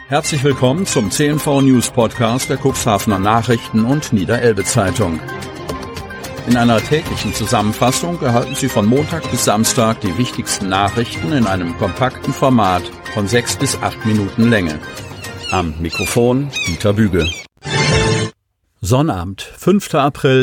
Herzlich willkommen zum CNV News Podcast der Cuxhavener Nachrichten und Niederelbe Zeitung. In einer täglichen Zusammenfassung erhalten Sie von Montag bis Samstag die wichtigsten Nachrichten in einem kompakten Format von 6 bis 8 Minuten Länge. Am Mikrofon Dieter Büge. Sonnabend, 5. April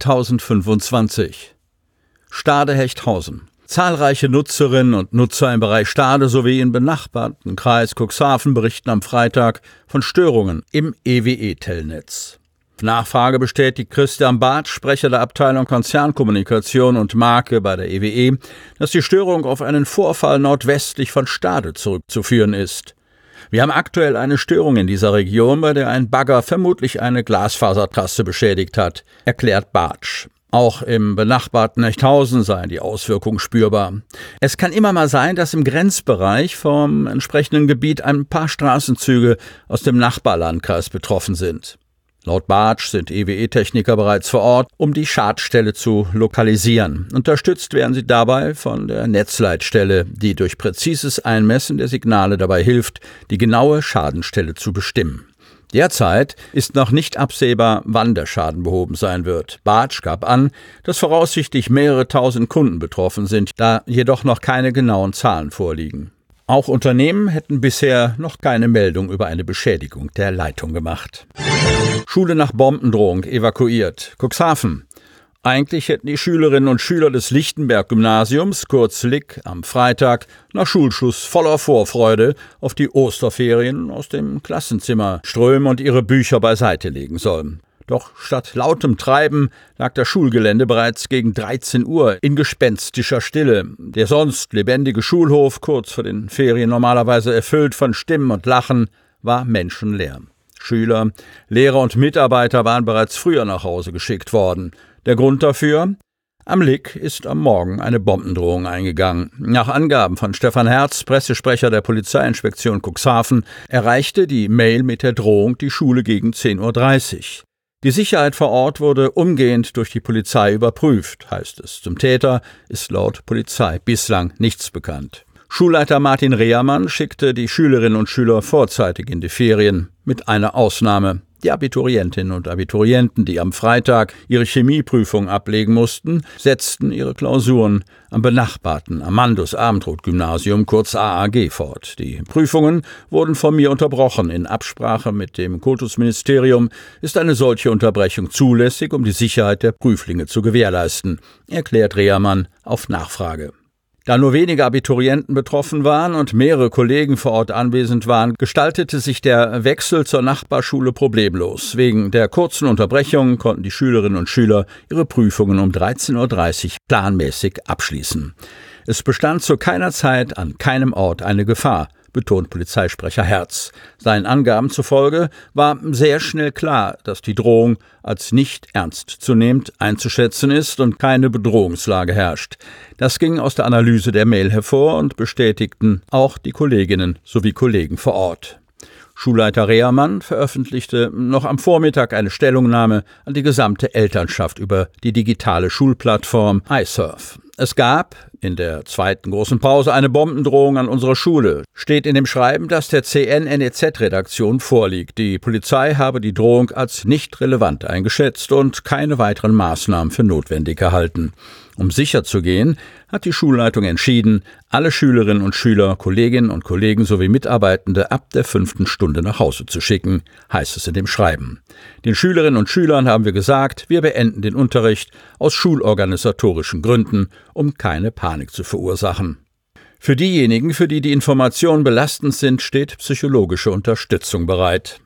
2025. Stade-Hechthausen. Zahlreiche Nutzerinnen und Nutzer im Bereich Stade sowie im benachbarten Kreis Cuxhaven berichten am Freitag von Störungen im EWE-Telnetz. Auf Nachfrage bestätigt Christian Bartsch, Sprecher der Abteilung Konzernkommunikation und Marke bei der EWE, dass die Störung auf einen Vorfall nordwestlich von Stade zurückzuführen ist. Wir haben aktuell eine Störung in dieser Region, bei der ein Bagger vermutlich eine Glasfasertrasse beschädigt hat, erklärt Bartsch. Auch im benachbarten Hechthausen seien die Auswirkungen spürbar. Es kann immer mal sein, dass im Grenzbereich vom entsprechenden Gebiet ein paar Straßenzüge aus dem Nachbarlandkreis betroffen sind. Laut Bartsch sind EWE-Techniker bereits vor Ort, um die Schadstelle zu lokalisieren. Unterstützt werden sie dabei von der Netzleitstelle, die durch präzises Einmessen der Signale dabei hilft, die genaue Schadenstelle zu bestimmen. Derzeit ist noch nicht absehbar, wann der Schaden behoben sein wird. Bartsch gab an, dass voraussichtlich mehrere tausend Kunden betroffen sind, da jedoch noch keine genauen Zahlen vorliegen. Auch Unternehmen hätten bisher noch keine Meldung über eine Beschädigung der Leitung gemacht. Schule nach Bombendrohung evakuiert. Cuxhaven. Eigentlich hätten die Schülerinnen und Schüler des Lichtenberg-Gymnasiums, kurz LIG, am Freitag nach Schulschluss voller Vorfreude auf die Osterferien aus dem Klassenzimmer strömen und ihre Bücher beiseite legen sollen. Doch statt lautem Treiben lag das Schulgelände bereits gegen 13 Uhr in gespenstischer Stille. Der sonst lebendige Schulhof, kurz vor den Ferien normalerweise erfüllt von Stimmen und Lachen, war menschenleer. Schüler, Lehrer und Mitarbeiter waren bereits früher nach Hause geschickt worden. Der Grund dafür? Am LIG ist am Morgen eine Bombendrohung eingegangen. Nach Angaben von Stefan Herz, Pressesprecher der Polizeiinspektion Cuxhaven, erreichte die Mail mit der Drohung die Schule gegen 10:30 Uhr. Die Sicherheit vor Ort wurde umgehend durch die Polizei überprüft, heißt es. Zum Täter ist laut Polizei bislang nichts bekannt. Schulleiter Martin Rehermann schickte die Schülerinnen und Schüler vorzeitig in die Ferien, mit einer Ausnahme. Die Abiturientinnen und Abiturienten, die am Freitag ihre Chemieprüfung ablegen mussten, setzten ihre Klausuren am benachbarten Amandus-Abendroth-Gymnasium, kurz AAG, fort. Die Prüfungen wurden von mir unterbrochen. In Absprache mit dem Kultusministerium ist eine solche Unterbrechung zulässig, um die Sicherheit der Prüflinge zu gewährleisten, erklärt Rehermann auf Nachfrage. Da nur wenige Abiturienten betroffen waren und mehrere Kollegen vor Ort anwesend waren, gestaltete sich der Wechsel zur Nachbarschule problemlos. Wegen der kurzen Unterbrechung konnten die Schülerinnen und Schüler ihre Prüfungen um 13:30 Uhr planmäßig abschließen. Es bestand zu keiner Zeit an keinem Ort eine Gefahr, betont Polizeisprecher Herz. Seinen Angaben zufolge war sehr schnell klar, dass die Drohung als nicht ernstzunehmend einzuschätzen ist und keine Bedrohungslage herrscht. Das ging aus der Analyse der Mail hervor und bestätigten auch die Kolleginnen sowie Kollegen vor Ort. Schulleiter Rehermann veröffentlichte noch am Vormittag eine Stellungnahme an die gesamte Elternschaft über die digitale Schulplattform iSurf. Es gab in der zweiten großen Pause eine Bombendrohung an unserer Schule. Steht in dem Schreiben, das der CN-NEZ-Redaktion vorliegt. Die Polizei habe die Drohung als nicht relevant eingeschätzt und keine weiteren Maßnahmen für notwendig erhalten. Um sicher zu gehen, hat die Schulleitung entschieden, alle Schülerinnen und Schüler, Kolleginnen und Kollegen sowie Mitarbeitende ab der 5. Stunde nach Hause zu schicken, heißt es in dem Schreiben. Den Schülerinnen und Schülern haben wir gesagt, wir beenden den Unterricht aus schulorganisatorischen Gründen, um keine Panik zu verursachen. Für diejenigen, für die die Informationen belastend sind, steht psychologische Unterstützung bereit.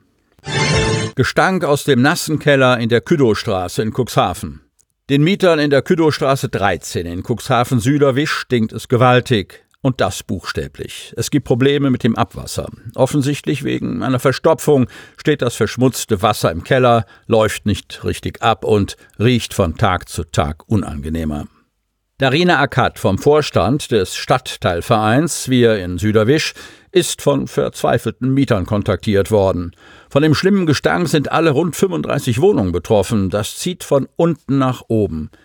Gestank aus dem nassen Keller in der Küdowstraße in Cuxhaven. Den Mietern in der Küdowstraße 13 in Cuxhaven-Süderwisch stinkt es gewaltig. Und das buchstäblich. Es gibt Probleme mit dem Abwasser. Offensichtlich wegen einer Verstopfung steht das verschmutzte Wasser im Keller, läuft nicht richtig ab und riecht von Tag zu Tag unangenehmer. Darina Akat vom Vorstand des Stadtteilvereins Wir in Süderwisch ist von verzweifelten Mietern kontaktiert worden. Von dem schlimmen Gestank sind alle rund 35 Wohnungen betroffen. Das zieht von unten nach oben.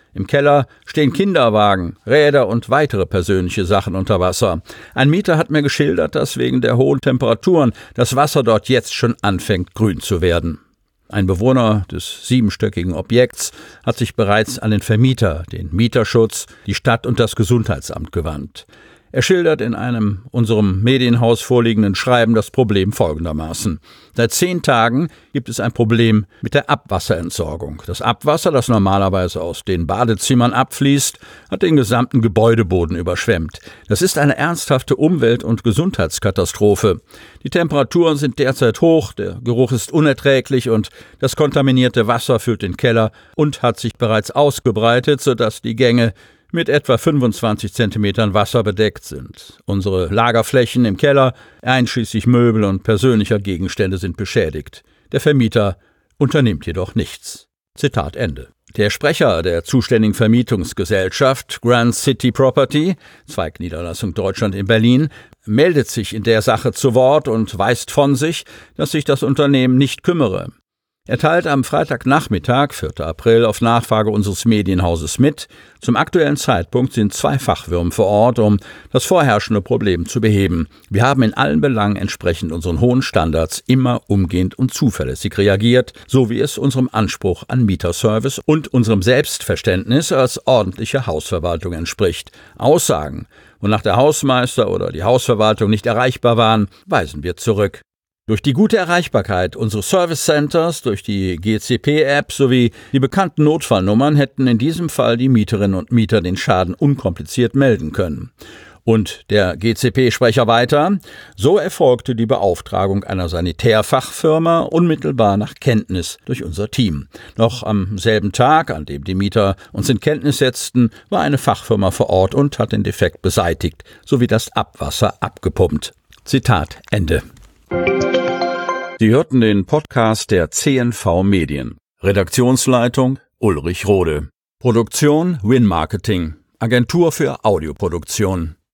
Im Keller stehen Kinderwagen, Räder und weitere persönliche Sachen unter Wasser. Ein Mieter hat mir geschildert, dass wegen der hohen Temperaturen das Wasser dort jetzt schon anfängt, grün zu werden. Ein Bewohner des 7-stöckigen Objekts hat sich bereits an den Vermieter, den Mieterschutz, die Stadt und das Gesundheitsamt gewandt. Er schildert in einem unserem Medienhaus vorliegenden Schreiben das Problem folgendermaßen. Seit 10 Tagen gibt es ein Problem mit der Abwasserentsorgung. Das Abwasser, das normalerweise aus den Badezimmern abfließt, hat den gesamten Gebäudeboden überschwemmt. Das ist eine ernsthafte Umwelt- und Gesundheitskatastrophe. Die Temperaturen sind derzeit hoch, der Geruch ist unerträglich und das kontaminierte Wasser füllt den Keller und hat sich bereits ausgebreitet, sodass die Gänge mit etwa 25 Zentimetern Wasser bedeckt sind. Unsere Lagerflächen im Keller, einschließlich Möbel und persönlicher Gegenstände, sind beschädigt. Der Vermieter unternimmt jedoch nichts. Zitat Ende. Der Sprecher der zuständigen Vermietungsgesellschaft Grand City Property, Zweigniederlassung Deutschland in Berlin, meldet sich in der Sache zu Wort und weist von sich, dass sich das Unternehmen nicht kümmere. Er teilt am Freitagnachmittag, 4. April, auf Nachfrage unseres Medienhauses mit, zum aktuellen Zeitpunkt sind 2 Fachwirmen vor Ort, um das vorherrschende Problem zu beheben. Wir haben in allen Belangen entsprechend unseren hohen Standards immer umgehend und zuverlässig reagiert, so wie es unserem Anspruch an Mieterservice und unserem Selbstverständnis als ordentliche Hausverwaltung entspricht. Aussagen, wonach der Hausmeister oder die Hausverwaltung nicht erreichbar waren, weisen wir zurück. Durch die gute Erreichbarkeit unseres Service Centers, durch die GCP-App sowie die bekannten Notfallnummern hätten in diesem Fall die Mieterinnen und Mieter den Schaden unkompliziert melden können. Und der GCP-Sprecher weiter: So erfolgte die Beauftragung einer Sanitärfachfirma unmittelbar nach Kenntnis durch unser Team. Noch am selben Tag, an dem die Mieter uns in Kenntnis setzten, war eine Fachfirma vor Ort und hat den Defekt beseitigt, sowie das Abwasser abgepumpt. Zitat Ende. Sie hörten den Podcast der CNV Medien. Redaktionsleitung Ulrich Rode. Produktion Win Marketing. Agentur für Audioproduktion.